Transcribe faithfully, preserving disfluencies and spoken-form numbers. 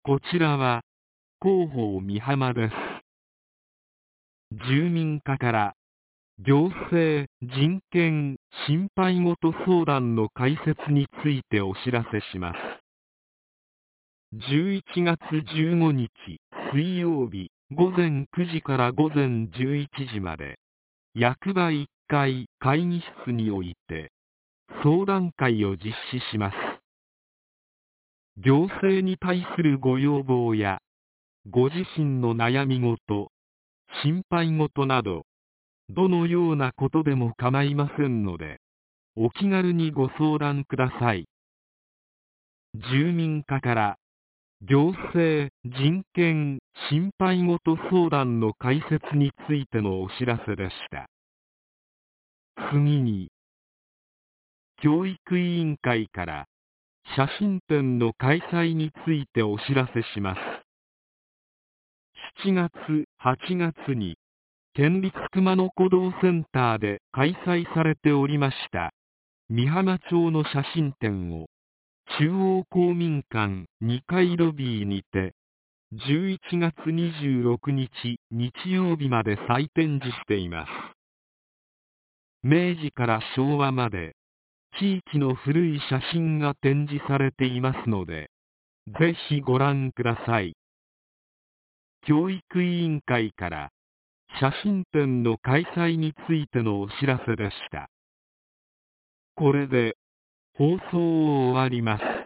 こちらは広報美浜です。住民課から行政人権心配事相談の開設についてお知らせします。じゅういちがつじゅうごにち水曜日ごぜんくじからごぜんじゅういちじまで、役場いっかい会議室において相談会を実施します。行政に対するご要望やご自身の悩み事、心配事など、どのようなことでも構いませんので、お気軽にご相談ください。住民課から行政人権心配事相談の開設についてのお知らせでした。次に、教育委員会から写真展の開催についてお知らせします。しちがつ、はちがつに県立熊野古道センターで開催されておりました美浜町の写真展を中央公民館にかいロビーにてじゅういちがつにじゅうろくにち日曜日まで再展示しています。明治から昭和まで地域の古い写真が展示されていますので、ぜひご覧ください。教育委員会から写真展の開催についてのお知らせでした。これで放送を終わります。